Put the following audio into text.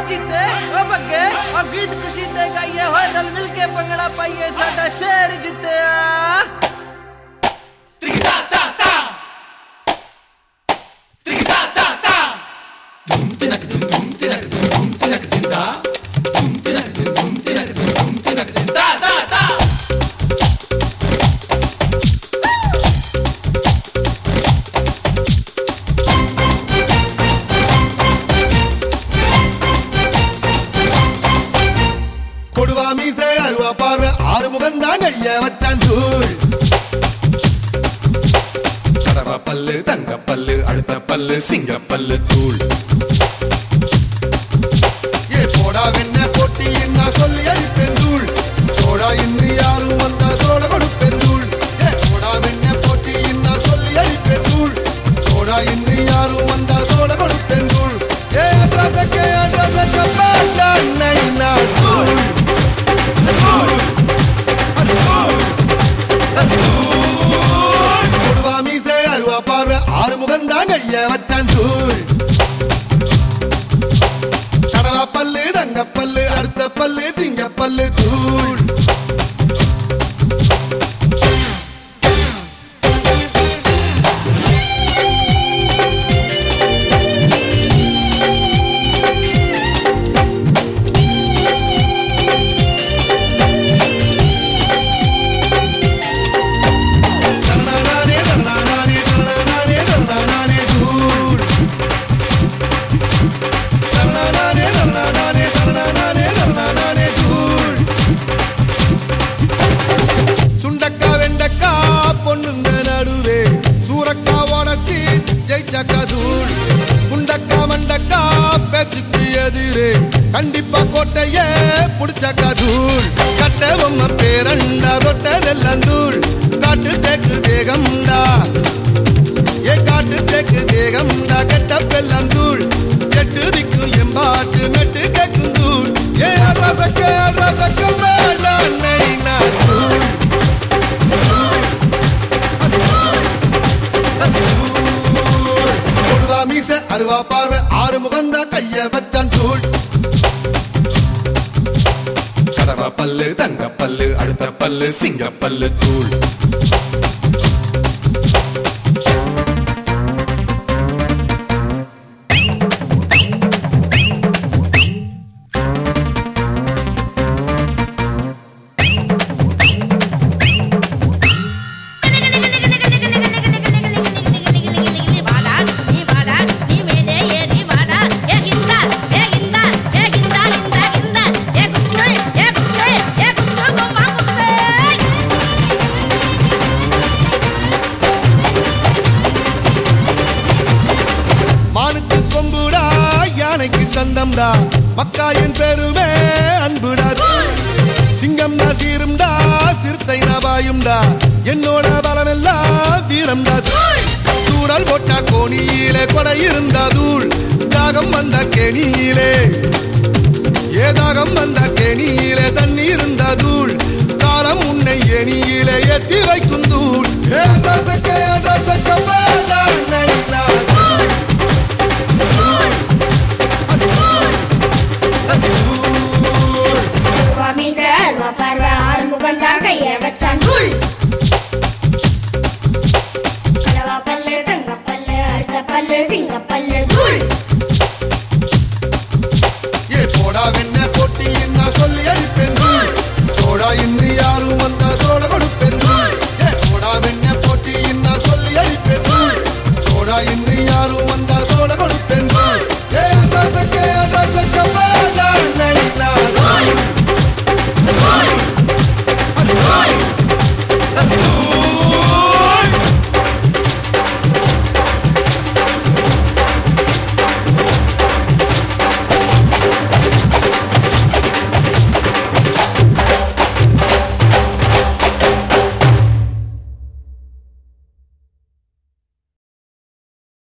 जीते ओ बग्गे ओ गीत कशीते गाइए होए रल मिल के पंगड़ा पाइए साडा शहर जितया त्रिकटा ता ता त्रिकटा ता ता धूम तिनक दिंदा धूम तिनक दिंदा ता ता மீசை அருவா பார்வை ஆறு முகந்தான் கைய வச்சான் தூள் கடவா பல்லு தங்க பல்லு அடுத்த பல்லு சிங்க பல்லு தூள் ஏ போடா வெண்ண போட்டி என்ன சொல்லி அடிப்பேன் தூள் போடா இன்று யாரும் வந்தா தோட கொடுப்பேன் தூள் ஏ போடா வெண்ண போட்டி என்ன சொல்லி அடிப்பேன் தூள் போடா இன்று யாரும் வந்தா தோட கொடுப்பேன் தூள் ஏ அட்ரஸக்கே பாட்டா நைனா தூள் மீசை அருவா பார்வை ஆறு முகந்தான் கைய வச்சான் தூள் கடவா பல்லு தங்க பல்லு அடுத்த பல்லு சிங்க பல்லு தூள் கண்டிப்பா கோட்டையே புடிச்சக்கா தூள் கட்ட பொம்மை பேரண்டா தொட்டதெல்லாம் தூள் காட்டு தேக்கு தேகம்டா ஏ காட்டு தேக்கு தேகம்டா கெட்ட பெல்லாம் தூள் கெட்டு திக்கும் எம்பாட்டு மெட்டு கேக்கும் தூள் ஏ ரசக்க மேலா நைனா தூள் கொடுவா மீசை அருவா பார்வை ஆறு முகந்தா கைய வச்சான் தூள் பல்லு தங்க பல்லு அடுத்த பல்லு சிங்க பல்லு தூள் தந்தம்டா மக்காயின் பெருமே அன்புடா சிங்கம் சீரும்டா சிறுத்தை நபாயும்டா என்னோட பலமெல்லாம் வீரம்டா தூரல் போட்டா கோணியிலே கொடை இருந்தா தூள் தாகம் வந்த கேணியிலே ஏதாகம் வந்த கேணியிலே தண்ணி இருந்தா தூள் காலம் உன்னை எணியிலே ஏத்தி வைக்கும் தூள் பார்வை ஆறு முகந்தான் கைய வச்சான் தூள் கடவா பல்லு தங்க பல்லு அடுத்த பல்லு சிங்க பல்லு தூள்